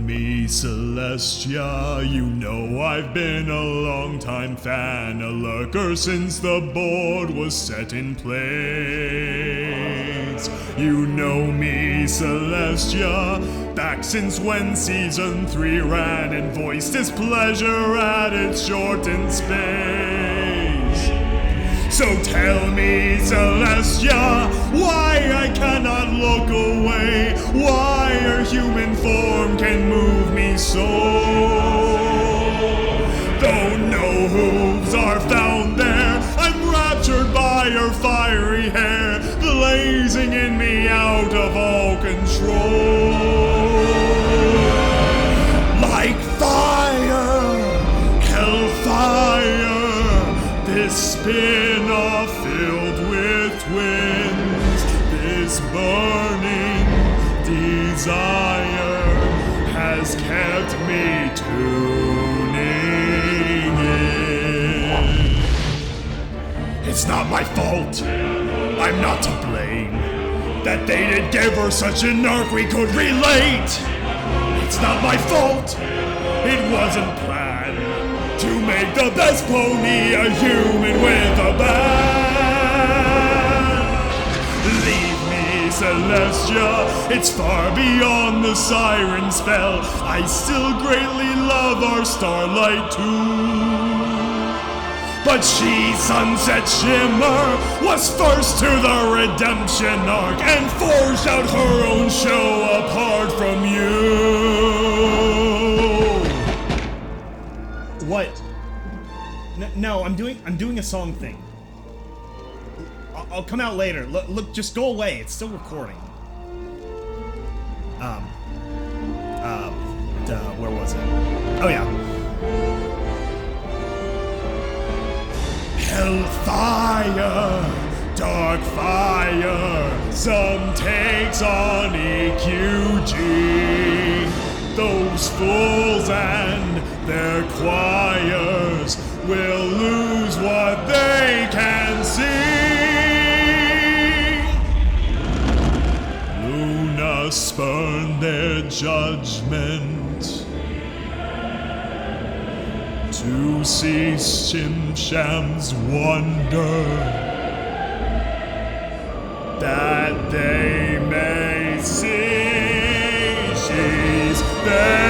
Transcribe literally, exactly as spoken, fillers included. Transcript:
me, Celestia. You know I've been a long time fan, a lurker since the board was set in place. You know me, Celestia, back since when season three ran and voiced displeasure at its shortened space. So tell me, Celestia, why I cannot look away, why her human form can move me so. Though no hooves are found there, I'm raptured by her fiery hair, blazing in me out of all control. Like fire, hellfire, this spin-off filled with twins, this burning desire has kept me tuning in. It's not my fault, I'm not to blame, that they did give her such an arc we could relate. It's not my fault, it wasn't planned to make the best pony a human with a band. Leave me, Celestia, it's far beyond the siren spell. I still greatly love our Starlight too. But she, Sunset Shimmer, was first to the redemption arc and forged out her own show apart from you. What? N- no, I'm doing I'm doing a song thing. I'll, I'll come out later. Look, look, just go away. It's still recording. Um. Um. Duh, where was it? Oh yeah. Hellfire, dark fire, some takes on E Q G. Those fools and their choirs will lose what they can see. Luna spurned their judgment to see Shim Sham's wonder, that they may see she's there.